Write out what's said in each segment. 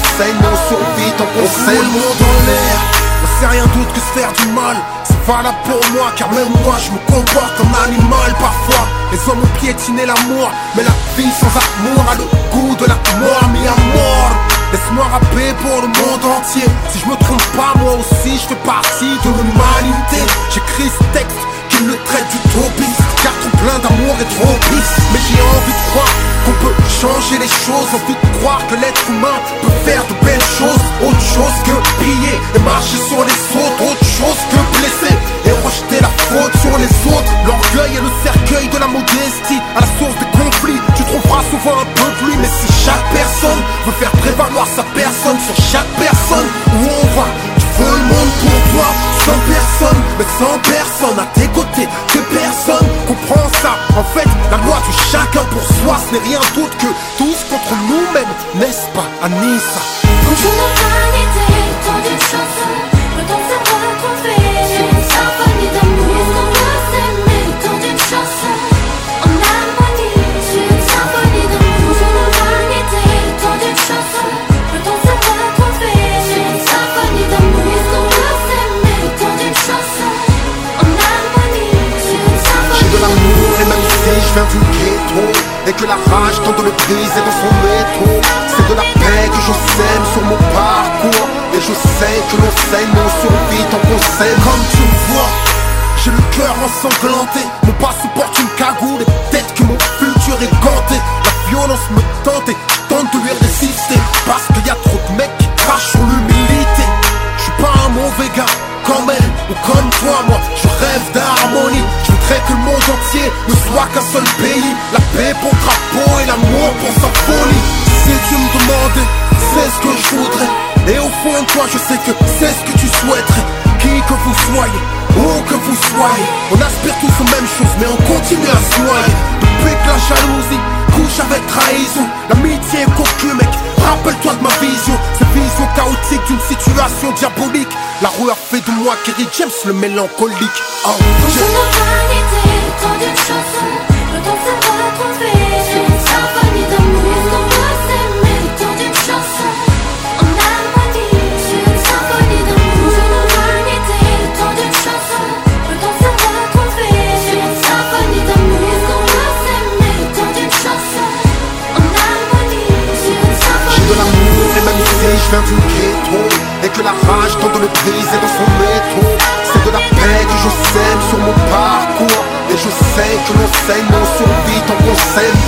saigne, mais on survit tant qu'on sait. Le monde en l'air, on sait rien d'autre que se faire du mal. C'est valable pour moi, car même moi je me comporte comme un animal parfois. Les hommes ont piétiné l'amour, mais la vie sans amour a le goût de la mort. Mi amor, laisse-moi rapper pour le monde entier. Si je me trompe pas, moi aussi je fais partie de l'humanité. J'écris ce texte qui le traite d'utopiste, car trop plein d'amour et trop triste. Mais j'ai envie de croire qu'on peut changer les choses. Envie de croire que l'être humain peut faire de belles choses. Autre chose que piller et marcher sur les autres. Autre chose que blesser et rejeter la faute sur les autres. L'orgueil est le cercueil de la modestie, à la source des conflits. Tu trouveras souvent un peu de lui, mais si chaque personne veut faire prévaloir sa personne sur chaque personne, où on va? Tu veux le monde pour toi, sans personne, mais sans personne à tes côtés, que personne comprend ça. En fait, la loi du chacun pour soi, ce n'est rien d'autre que tous contre nous-mêmes, n'est-ce pas, Anissa? Bonjour l'humanité, tant d'une chanson, peut-on savoir qu'on fait une symphonie d'amour? Est-ce qu'on peut s'aimer, tant d'une chanson, en harmonie, une symphonie d'amour? Bonjour l'humanité, tant d'une chanson, peut-on savoir qu'on fait une symphonie d'amour? Est-ce qu'on peut s'aimer, tant d'une chanson, en harmonie, une symphonie? J'ai de l'amour et même si je viens du ghetto, et que la rage tente de le briser dans son métro, c'est de la paix que je sème sur mon parcours. Et je sais que l'on saigne, mais on survit tant qu'on s'aime. Comme tu me vois, j'ai le cœur ensanglanté. Mon passé porte une cagoule et peut-être que mon futur est ganté. La violence me tente et je tente de lui résister, parce qu'il y a trop de mecs qui crachent sur l'humilité. Je suis pas un mauvais gars comme elle ou comme toi, moi je rêve d'harmonie. Je voudrais que le monde entier ne soit qu'un seul pays. La paix pour drapeau et l'amour pour sa folie. Si tu me demandais, c'est ce que je voudrais. Et au fond de toi je sais que c'est ce que tu souhaiterais. Qui que vous soyez, où que vous soyez, on aspire tous aux mêmes choses, mais on continue à se noyer. Depuis que la jalousie couche avec trahison, l'amitié est cocu, mec, rappelle-toi de ma vision. Cette vision chaotique d'une situation diabolique. La rue a fait de moi Kerry James le mélancolique. Oh, Bonjour l'humanité, tant d'une chanson, peut-on savoir qu'on fait une symphonie d'amour? Est-ce qu'on peut s'aimer, tant d'une chanson, en harmonie, une symphonie d'amour? Bonjour l'humanité, tant d'une chanson, peut-on savoir qu'on fait une symphonie d'amour? Est-ce qu'on peut s'aimer, tant d'une chanson, en harmonie, une symphonie? J'ai de l'amour et même si je viens du ghetto, et que la rage tente de le briser dans son métro, c'est de la paix que je sème sur mon parcours. Et je sais que l'on saigne, mais on survit tant qu'on s'aime.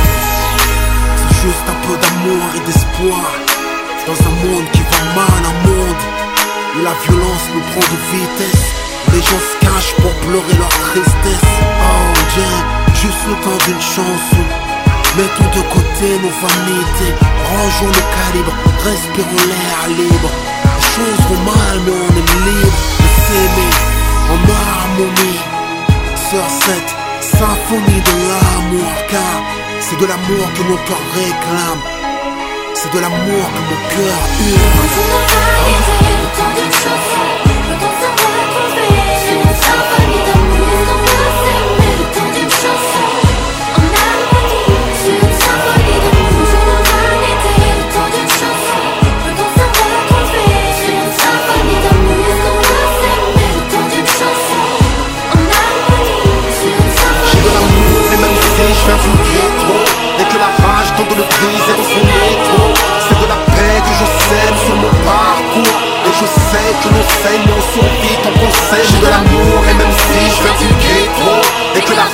c'est juste un peu d'amour et d'espoir dans un monde qui va mal, un monde où la violence nous prend de vitesse. Les gens se cachent pour pleurer leur tristesse. Oh Dieu, juste le temps d'une chanson. Mettons de côté nos vanités, rangeons le calibre, respirons l'air libre. Les choses vont mal mais on est libre de s'aimer en harmonie. Sur cette symphonie de l'amour, car c'est de l'amour que mon cœur réclame, c'est de l'amour que mon cœur hurle. Bonjour l'humanité, tant d'une chanson, peut-on savoir qu'on fait une symphonie d'amour? Est-ce qu'on peut s'aimer, tant d'une chanson, en harmonie, une symphonie d'amour? Bonjour l'humanité, tant d'une chanson, peut-on savoir qu'on fait une symphonie d'amour? Est-ce qu'on peut s'aimer, tant d'une chanson, en harmonie, une symphonie? J'ai de l'amour et même si je viens du ghetto, et que la rage tente de le briser dans son métro, c'est de la paix que je sème sur mon parcours. Et je sais que l'on saigne, mais on survit tant qu'on sait. J'ai de l'amour et même si je viens du ghetto, et que la